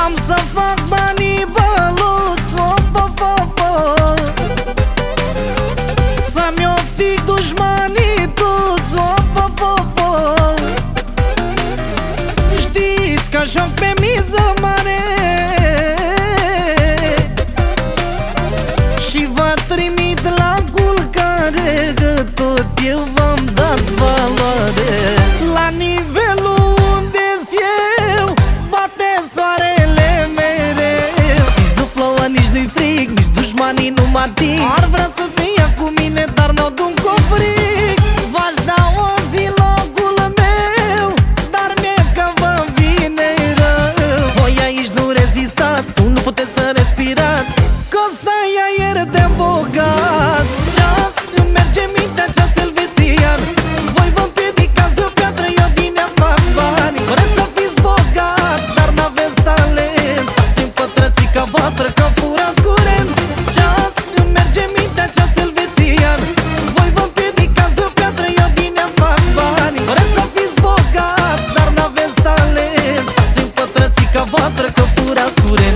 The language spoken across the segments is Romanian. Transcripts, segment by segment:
Am să fac banii băluți, să-mi oftic dușmanii tuți, știți că joc pe miză mare și vă trimit la culcare, că tot eu v-am dat valoare. La nivelul unde-s eu bate soarele mereu. Nici nu plouă, nici nu-i frig, nici dușmanii nu mă ating. Ar vrea să se ia cu mine, dar n-o duc cu fric. V-aș da o zi locul meu, dar mie că vă vine rău. Voi aici nu rezistați, nu puteți să respirați, că ăsta e aer de bogat. Ceas, îmi merge mintea, ceas elvețian. Voi vă împiedicați de o piatră, eu din ea fac bani. Vreți să fiți bogați, dar n-aveți talent. Stați-mi pătrățica voastră, că furați curent. Ceas, îmi merge mintea, ceas elvețian. Voi vă împiedicați de o piatră, eu din ea fac bani. Vreți să fiți bogați, dar n-aveți talent. Stați-mi pătrățica voastră, că furați curent.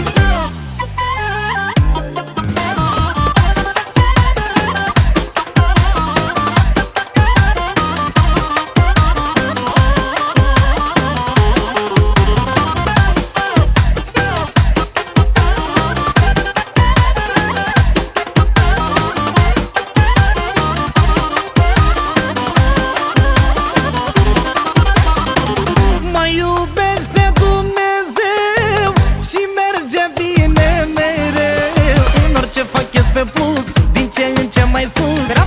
Mă iubești de Dumnezeu și merge bine mereu. În orice fac ies pe plus, din ce în ce mai sus.